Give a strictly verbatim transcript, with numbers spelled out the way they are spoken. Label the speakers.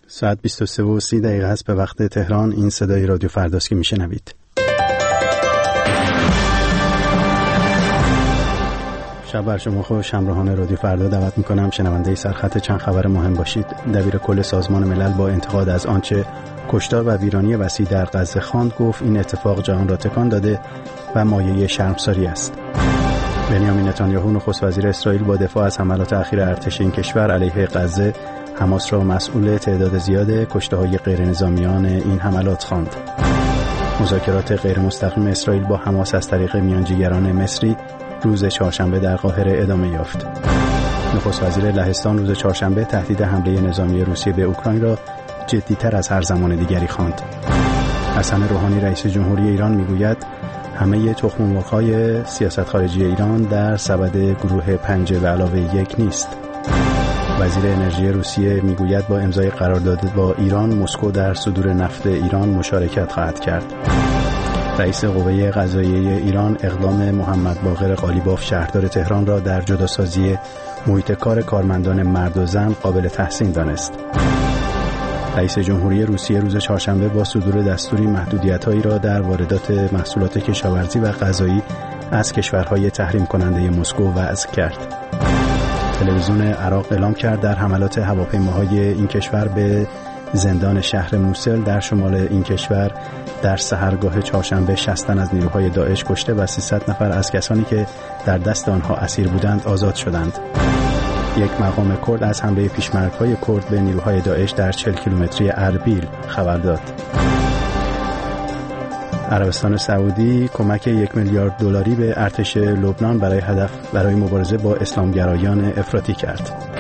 Speaker 1: ساعت بیست و سه و سی دقیقه است به وقت تهران. این صدای رادیو فرداست که میشنوید. شب بر شما خوش. همراهان رادیو فردا دعوت میکنم شنونده سرخط چند خبر مهم باشید. دبیر کل سازمان ملل با انتقاد از آنچه کشتار و ویرانی وسیع در غزه خواند، گفت این اتفاق جهان را تکان داده و مایه شرمساری است. بنیامین نتانیاهو نخست وزیر اسرائیل با دفاع از حملات اخیر ارتش این کشور علیه غزه حماس را مسئول تعداد زیاد کشته‌های غیر نظامیان این حملات خواند. مذاکرات غیر مستقیم اسرائیل با حماس از طریق میانجیگران مصری روز چهارشنبه در قاهره ادامه یافت. نخست وزیر لهستان روز چهارشنبه تهدید حمله نظامی روسیه به اوکراین را جدی‌تر از هر زمان دیگری خواند. حسن روحانی رئیس جمهوری ایران میگوید همه تخم مرغ‌های سیاست خارجی ایران در سبد گروه پنج به علاوه یک نیست. وزیر انرژی روسیه میگوید با امضای قرارداد با ایران مسکو در صدور نفت ایران مشارکت خواهد کرد. رئیس قوه قضاییه ایران اقدام محمد باقر قالیباف شهردار تهران را در جداسازی محیط کار کارمندان مرد و زن قابل تحسین دانست. رئیس جمهوری روسیه روز چهارشنبه با صدور دستوری محدودیت‌هایی را در واردات محصولات کشاورزی و غذایی از کشورهای تحریم کننده مسکو وضع کرد. تلویزیون عراق اعلام کرد در حملات هواپیماهای این کشور به زندان شهر موسل در شمال این کشور در سحرگاه چهارشنبه شصت تن از نیروهای داعش کشته و سیصد نفر از کسانی که در دست آنها اسیر بودند آزاد شدند. یک مقام کرد از حمله پیشمرگ‌های کرد به نیروهای داعش در چهل کیلومتری اربیل خبر داد. عربستان سعودی کمک یک میلیارد دلاری به ارتش لبنان برای هدف برای مبارزه با اسلامگرایان افراطی کرد.